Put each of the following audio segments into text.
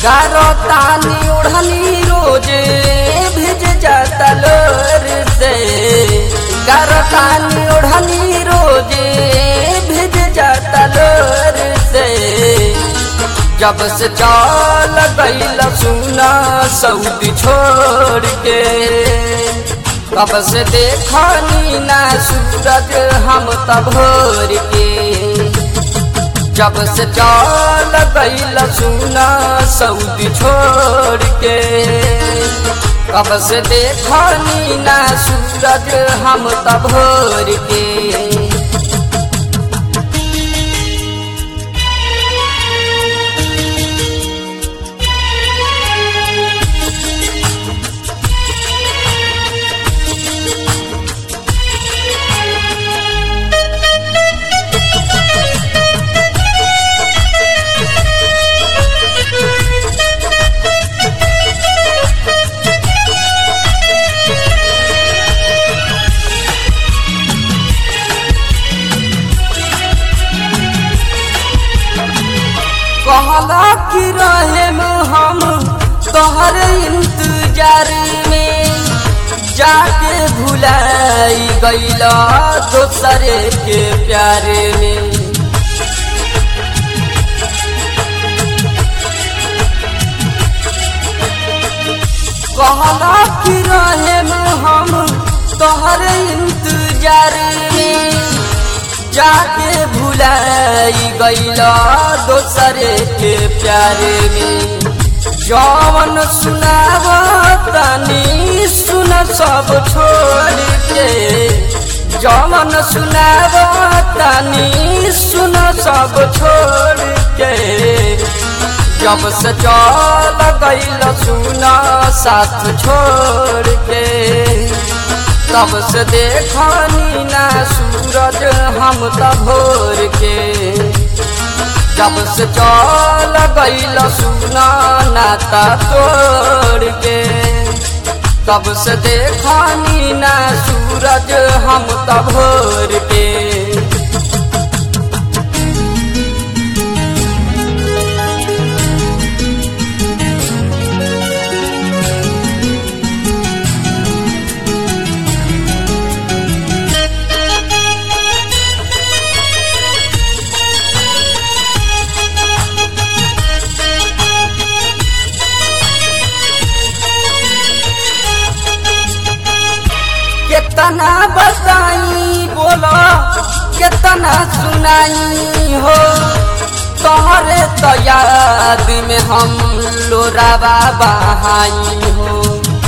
गारो तानी ओढ़नी रोजे भिज जाता लोर से। गारो तानी ओढ़नी रोजे भिज जाता लोर से। जब से चल गईल सुना सऊदी छोड़ के, तब से देखनी ना सूरज हम तब भोर के। जब से चल गईल सुना सऊदी छोड़ के, तब से देखनी ना सूरज हम तब भोर के। कहला कि रहे हम तोहर इंतजार में, जाके भुलाई गईला दोसरे के प्यारे में। कहला कि रहे हम तोहर इंतजार में, जाके भुलाई गईला दोसरे के प्यारे में। जौन सुनावा तानी सुन सब छोड़ के, जौन सुनावा तानी सुन सब छोड़ के। जब से चल गईल सुना साथ छोड़ के, तब से देखनी ना सूरज हम तब भोर के। जब से चल गईल सुना नाता तोड़ के, तब से देखनी ना सूरज हम तब भोर के। कितना बताई बोलो कितना सुनाई हो, तोहरे तो याद में हम लोरावा बहाई हो।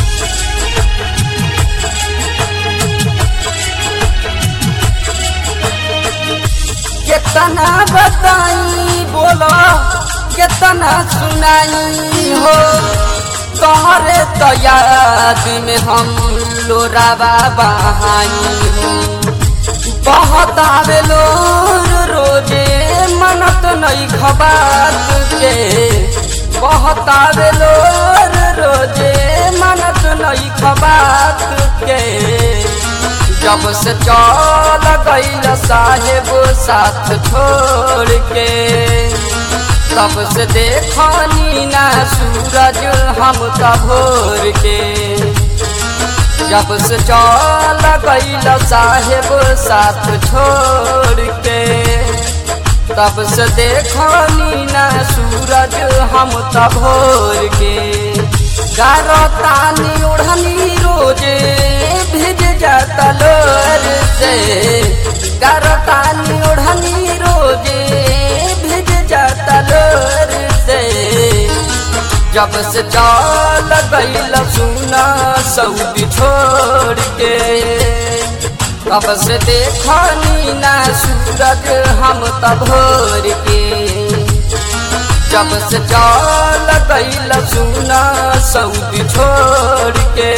कितना बताई बोलो कितना सुनाई हो, तोहरे तो याद में हम लोरावा बहाई हो। बहुत आवे लोर रोजे मनत नहीं खबात के, बहुत आवे लोर रोजे मनत नहीं खबात के। जब से चल गईल साहेब साथ छोड़ के, तब से देखनी ना सूरज हम तब भोर के। जब से चल गईल साहेब साथ छोड़ के, तब से देखनी ना सूरज हम तब भोर के। गारो तानी ओढ़नी रोजे भिज जाता लोर से। गारो तानी ओढ़नी रोजे भिज जाता लोर से। जब से चल गईल सुना सऊदी छोड़ के, तब से देखनी ना सूरज हम तब भोर के। जब से चल गईल सुना सऊदी छोड़ के,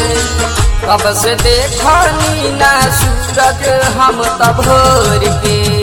तब से देखनी ना सूरज हम तब भोर के।